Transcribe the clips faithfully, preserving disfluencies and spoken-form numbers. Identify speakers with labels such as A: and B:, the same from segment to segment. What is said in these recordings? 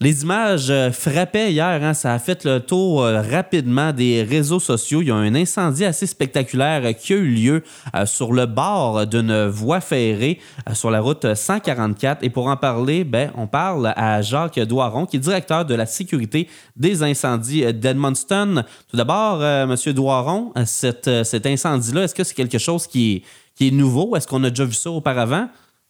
A: Les images euh, frappaient hier, hein, ça a fait le tour euh, rapidement des réseaux sociaux. Il y a un incendie assez spectaculaire euh, qui a eu lieu euh, sur le bord d'une voie ferrée euh, sur la route cent quarante-quatre. Et pour en parler, ben, on parle à Jacques Doiron, qui est directeur de la sécurité des incendies d'Edmundston. Tout d'abord, euh, M. Doiron, cet, euh, cet incendie-là, est-ce que c'est quelque chose qui est, qui est nouveau? Est-ce qu'on a déjà vu ça auparavant?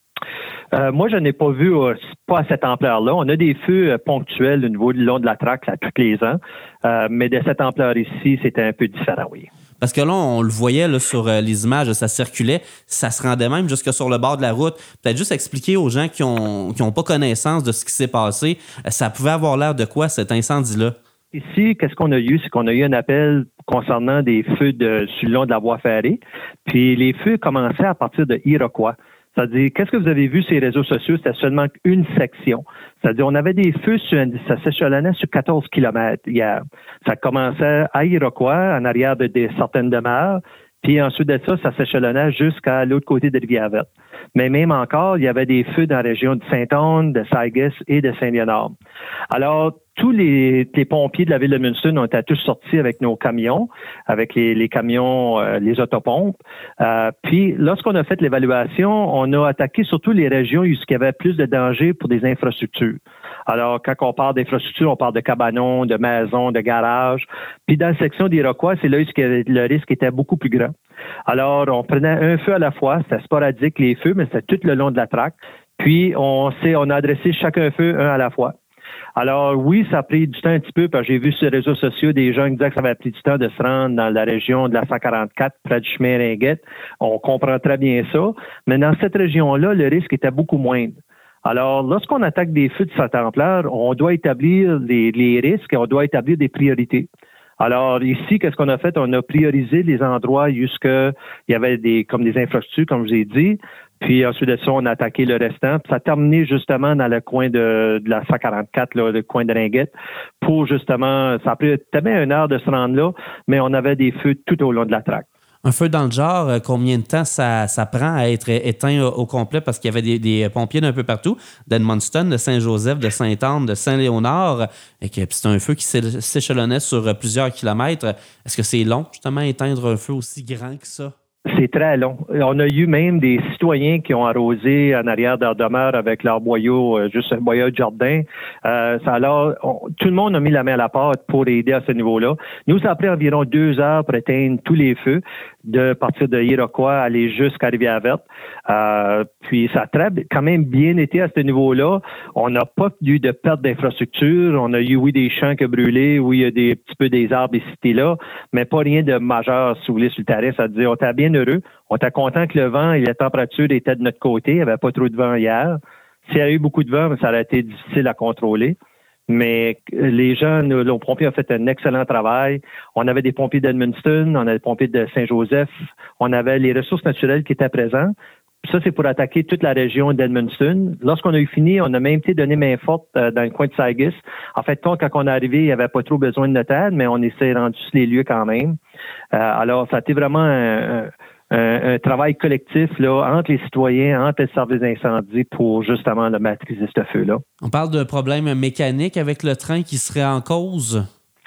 B: Euh, moi, je n'ai pas vu, euh, pas à cette ampleur-là. On a des feux euh, ponctuels au niveau du long de la traque, là, tous les ans. Euh, mais de cette ampleur ici, c'était un peu différent, oui.
A: Parce que là, on le voyait là, sur euh, les images, ça circulait, ça se rendait même jusque sur le bord de la route. Peut-être juste expliquer aux gens qui n'ont qui ont pas connaissance de ce qui s'est passé, euh, ça pouvait avoir l'air de quoi, cet incendie-là?
B: Ici, qu'est-ce qu'on a eu? C'est qu'on a eu un appel concernant des feux de, sur le long de la voie ferrée. Puis les feux commençaient à partir de Iroquois. C'est-à-dire, qu'est-ce que vous avez vu sur les réseaux sociaux? C'était seulement une section. C'est-à-dire, on avait des feux, sur, ça s'échelonnait sur quatorze kilomètres hier. Ça commençait à Iroquois, en arrière de, de certaines demeures, puis ensuite de ça, ça s'échelonnait jusqu'à l'autre côté de Rivière-Verte. Mais même encore, il y avait des feux dans la région de Sainte-Anne, de Saugus et de Saint-Léonard. Alors, tous les, les pompiers de la ville de Edmundston ont été tous sortis avec nos camions, avec les, les camions, euh, les autopompes. Euh, puis, lorsqu'on a fait l'évaluation, on a attaqué surtout les régions où il y avait plus de danger pour des infrastructures. Alors, quand on parle d'infrastructures, on parle de cabanons, de maisons, de garages. Puis, dans la section d'Iroquois, c'est là où le risque était beaucoup plus grand. Alors, on prenait un feu à la fois. C'était sporadique, les feux, mais c'était tout le long de la traque. Puis, on, s'est, on a adressé chacun feu, un à la fois. Alors, oui, ça a pris du temps un petit peu, parce que j'ai vu sur les réseaux sociaux des gens qui disaient que ça avait pris du temps de se rendre dans la région de la cent quarante-quatre, près du chemin Ringuette. On comprend très bien ça. Mais dans cette région-là, le risque était beaucoup moindre. Alors, lorsqu'on attaque des feux de cette ampleur, on doit établir les, les risques et on doit établir des priorités. Alors, ici, qu'est-ce qu'on a fait? On a priorisé les endroits jusque il y avait des comme des infrastructures, comme je vous ai dit. Puis ensuite de ça, on a attaqué le restant. Puis ça a terminé justement dans le coin de, de la cent quarante-quatre, là, le coin de Ringuette, pour justement, ça a pris tellement une heure de se rendre là, mais on avait des feux tout au long de la traque.
A: Un feu dans le genre, combien de temps ça, ça prend à être éteint au, au complet? Parce qu'il y avait des, des pompiers d'un peu partout, d'Edmundston, de Saint-Joseph, de Sainte-Anne, de Saint-Léonard, et que c'est un feu qui s'échelonnait sur plusieurs kilomètres. Est-ce que c'est long, justement, éteindre un feu aussi grand que ça?
B: C'est très long. On a eu même des citoyens qui ont arrosé en arrière de leur demeure avec leur boyau, euh, juste un boyau de jardin. Euh, ça alors, on, tout le monde a mis la main à la pâte pour aider à ce niveau-là. Nous, ça a pris environ deux heures pour éteindre tous les feux, de partir de Iroquois aller jusqu'à Rivière-Verte. Euh, puis ça a très, quand même bien été à ce niveau-là. On n'a pas eu de perte d'infrastructure. On a eu, oui, des champs qui ont brûlé, oui, il y a des petits peu des arbres ici là, mais pas rien de majeur, si vous voulez, sur le terrain. Ça veut dire, on était bien heureux. On était content que le vent et la température étaient de notre côté. Il n'y avait pas trop de vent hier. S'il y a eu beaucoup de vent, ça aurait été difficile à contrôler. Mais les gens, nos pompiers ont fait un excellent travail. On avait des pompiers d'Edmundston, on avait des pompiers de Saint-Joseph, on avait les ressources naturelles qui étaient présentes. Ça, c'est pour attaquer toute la région d'Edmundston. Lorsqu'on a eu fini, on a même été donné main forte euh, dans le coin de Saugus. En fait, quand on est arrivé, il n'y avait pas trop besoin de notre aide, mais on s'est rendu sur les lieux quand même. Euh, alors, ça a été vraiment un, un, un travail collectif là, entre les citoyens, entre les services d'incendie pour justement le maîtriser ce feu-là.
A: On parle de problèmes mécaniques avec le train qui serait en cause?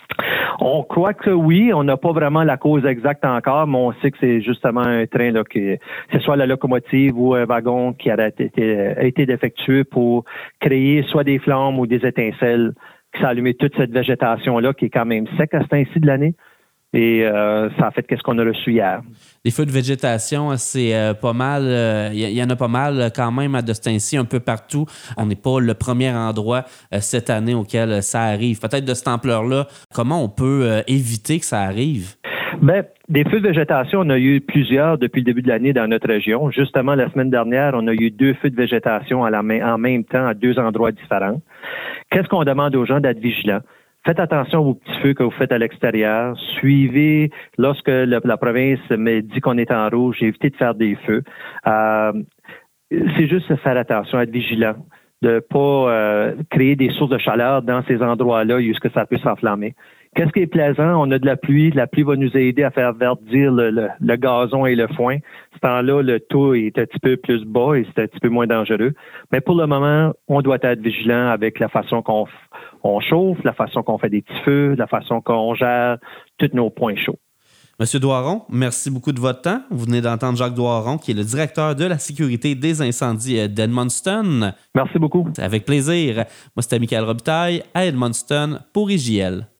B: On croit que oui, on n'a pas vraiment la cause exacte encore, mais on sait que c'est justement un train là que c'est soit la locomotive ou un wagon qui a été, a été défectueux pour créer soit des flammes ou des étincelles qui s'est allumé toute cette végétation-là qui est quand même sec à ce temps-ci de l'année. Et euh, ça a fait qu'est-ce qu'on a reçu hier.
A: Les feux de végétation, c'est euh, pas mal. Il euh, y, y en a pas mal quand même à de ce temps-ci, un peu partout. On n'est pas le premier endroit euh, cette année auquel ça arrive. Peut-être de cette ampleur-là, comment on peut euh, éviter que ça arrive?
B: Bien, des feux de végétation, on a eu plusieurs depuis le début de l'année dans notre région. Justement, la semaine dernière, on a eu deux feux de végétation à la main, en même temps à deux endroits différents. Qu'est-ce qu'on demande aux gens d'être vigilants? Faites attention aux petits feux que vous faites à l'extérieur. Suivez, lorsque le, la province me dit qu'on est en rouge, évitez de faire des feux. Euh, c'est juste de faire attention, être vigilant, de ne pas euh, créer des sources de chaleur dans ces endroits-là où ça peut s'enflammer. Qu'est-ce qui est plaisant? On a de la pluie. La pluie va nous aider à faire verdir le, le, le gazon et le foin. Ce temps-là, le taux est un petit peu plus bas et c'est un petit peu moins dangereux. Mais pour le moment, on doit être vigilant avec la façon qu'on on chauffe, la façon qu'on fait des petits feux, la façon qu'on gère tous nos points chauds.
A: Monsieur Doiron, merci beaucoup de votre temps. Vous venez d'entendre Jacques Doiron, qui est le directeur de la sécurité des incendies d'Edmundston.
B: Merci beaucoup.
A: Avec plaisir. Moi, c'était Michael Robitaille à Edmundston pour I J L.